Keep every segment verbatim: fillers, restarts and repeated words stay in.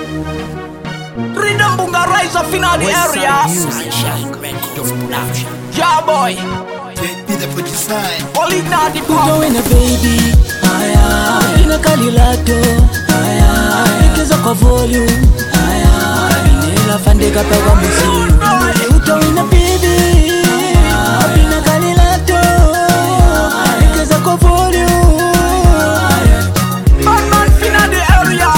Rhythm Bunga rise up in all the area. Yeah boy. Be the put side. Only not the Uto wena baby, aya ina kalilato, aya ikeza kwa volume, aya inela fandeka pa kwa music. Uto wena baby, ina kalilato, ikeza kwa volume. Bad man finna the area.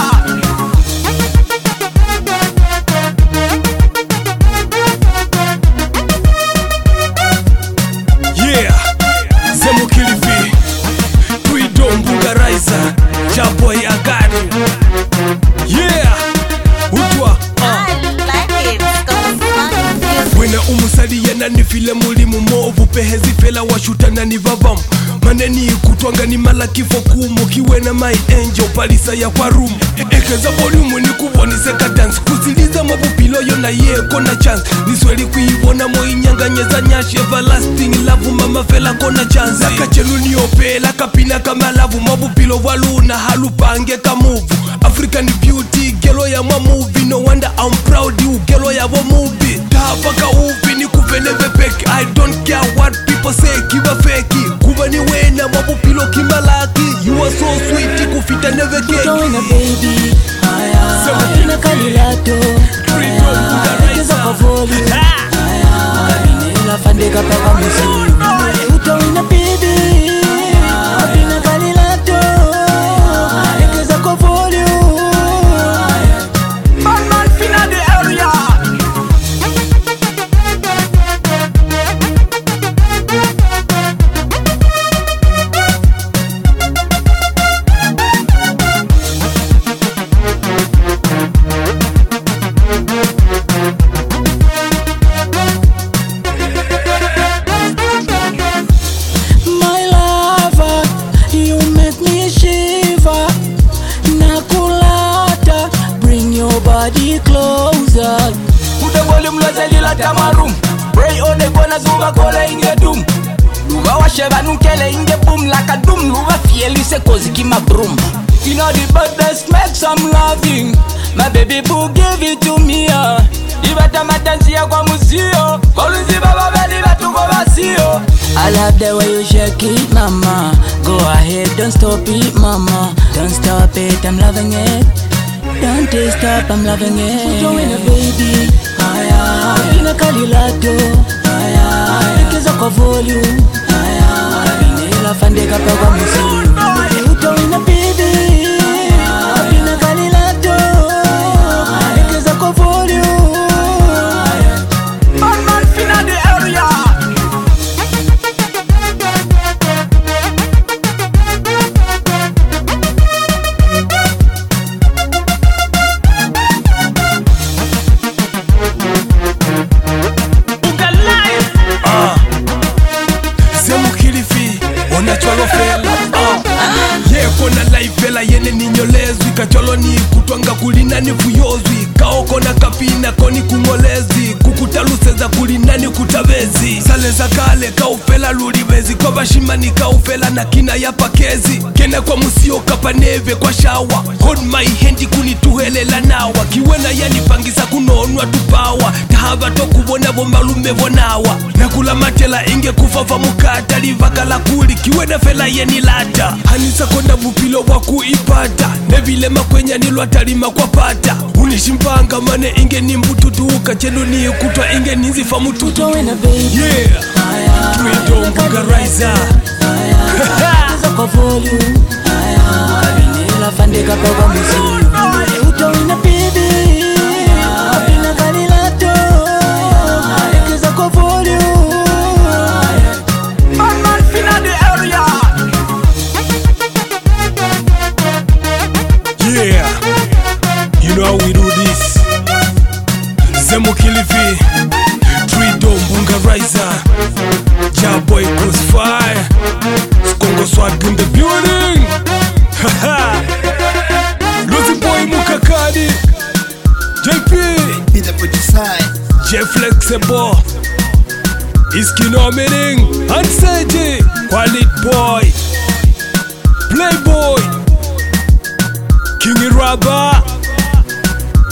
Yeah, Zemo Kilifi, Freedom Bunga Riser, Jaboy Agadi. Yeah, Utwa Wena umusadi ya nani file mulimu movu pehezi fela washuta nani vavam maneni kutwanga ni mala kifo kumu kiwena my angel palisa ya kwa room ekeza volume ni kuboni seka dance kusiliza mabupilo yo na ye kona chance nisweli kuivona mo inyanganyeza nyashi everlasting love mama fela kona chance akachelu ni opela kapina kama love mabupilo waluna halupange kamuvu African beauty gelo ya mwa movie no wonder I'm proud you gelo ya wo movie tapaka uvi ni kuveneve peki I don't care what people say kiva feki kuva ni wena mabupilo kimalaki you are so sweet kufita neve keki Uto wena baby, aya ina kalilato, aya ikeza kwa volume, aya inela fandeka pa kwa music. Uto wena baby, ina kalilato, ikeza kwa volume. Bad man finna the area. My lover, you make me shiver. Nakulata, bring your body closer. Kuda volume la zelila tamarum. Pray on the gonna zuba kola inge doom. Luga wa sheba nunkele inge boom like a doom. Luga fieli se kozi kima broom. You know the baddest make some loving. My baby boo give it to me uh. Ibata matanzi ya kwa musio. Koluzi baba beli batu kwa basio. I love the way you shake it, mama. Go ahead, don't stop it, mama. Don't stop it, I'm loving it. Don't you stop, I'm loving it. Uto wena baby, aya ina kalilato, aya ikeza kwa volume, aya inela fandeka pa kwa music. Uto wena baby, ina kalilato, ikeza kwa volume. Bad man finna the area. Zemo Kilifi, onacholo fela uh. Ye kona life fela yene ninyolezwi kacholo ni kutwanga kulina ni fuyozwi kaoko na kapina koni kungolezi kukutaluse kulina ni kutabezi sale za kale kaufela lulibezi kwa bashima ni kaufela na kina ya pakezi kena kwa musio kapaneve kwa shawa hold my hand kunituhelela nawa kiwena yani pangisa kunonwa tupawa tahaba tokubona bombalume bonawa nakula matela inge kufafa mukata livakala kuli kiwena fela yeni lata hanisa konda bupilo waku ipata nevile makwenya nilwatalima kwa pata unishimpanga mane inge nimbututuka chenu ni kutwa inge ninzifa mututu. Uto wena baby, Yeah, aya Freedom Bunga Riser. ikeza kwa volume, aya inela fandeka pa kwa music. Uto wena baby, ina kalilato, ikeza kwa volume. Bad man finna the area. Yeah, you know how we do this. Zemo Kilifi, Freedom Bunga Riser, Jaboy Crossfire, Skongo Swag in the building. Haha, Lucy Boy Mukakadi, J P, Be the put side. J Flexible, Iskino Meaning, Anseji, Quality Boy, Playboy, King Raba,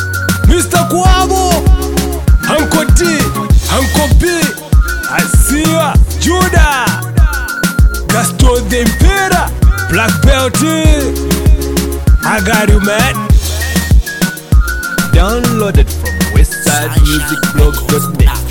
Judah, Gaston the Impera, Black Belt. I got you, man. Downloaded from westside music blog dot net.